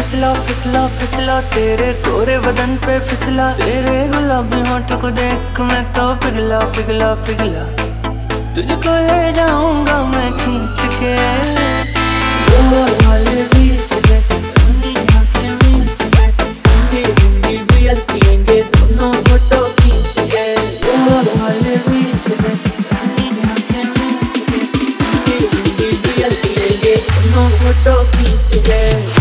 फिसला फिसला फिसला तेरे गोरे बदन पे फिसला, तेरे गुलाबी होंठों को देख मैं तो पिघला पिघला पिघला। तुझको ले जाऊंगा मैं खींच के गोवा वाले बीच पे, अपनी आंखें मींच के, ठंडी ठंडी बियर पिएंगे दोनों फोटो खींच के। गोवा वाले बीच पे, अपनी आंखें मींच के, ठंडी ठंडी बियर पिएंगे दोनों फोटो खींच के।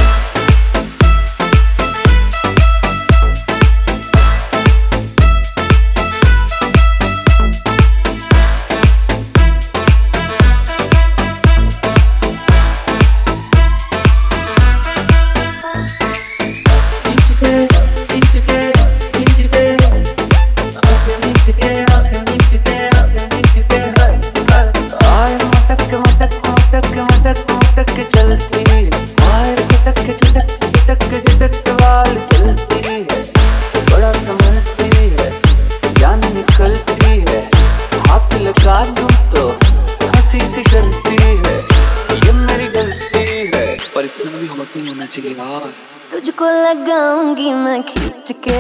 चलती है बाहर झटक झटक झटक झटक वाल चलती है, बड़ा समझती है जान निकलती है, हाथ लगा दूं तो हंसी सी करती है, ये मेरी गलती है पर इतना भी होट नहीं होना चाहिए यार। तुझको लगाऊंगी मैं खींच के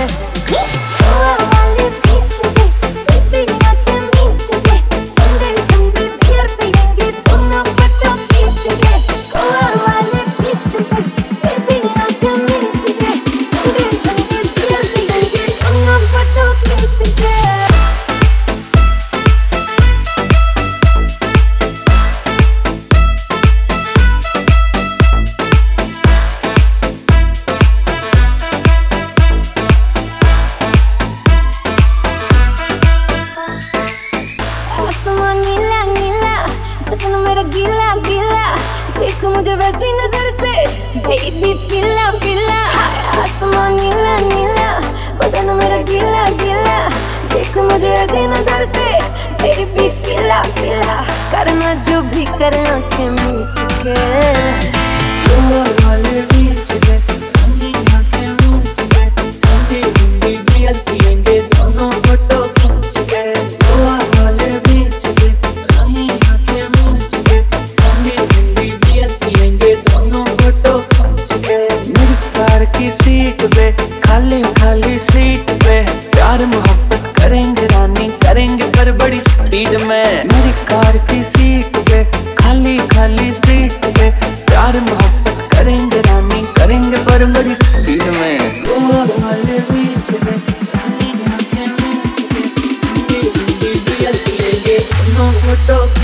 नीला नीला बदन मेरा गीला गीला, देखो मुझे वैसी नजर से बेबी फिला फिला। आसमान नीला नीला बदन मेरा गीला गीला, देखो मुझे वैसी नजर से बेबी फिला फिला। करना जो भी कर आंखें मीच के गोवा वाले बीच पे, अपनी आंखें मींच के, ठंडी ठंडी बियर पिएंगे दोनों फोटो खींच के। गोवा वाले बीच पे, अपनी आंखें मींच के, ठंडी ठंडी बियर पिएंगे दोनों फोटो खींच के। मेरी कार की सीट पे खाली खाली सीट पे प्यार मोहब्बत करेंगे रानी करेंगे पर बड़ी स्पीड में। मेरी कार की सीट पे खाली खाली सीट पे प्यार मोहब्बत करेंगे रानी करेंगे पर बड़ी स्पीड में। गोवा वाले बीच पे, अपनी आंखें मींच के, ठंडी ठंडी बियर पिएंगे दोनों फोटो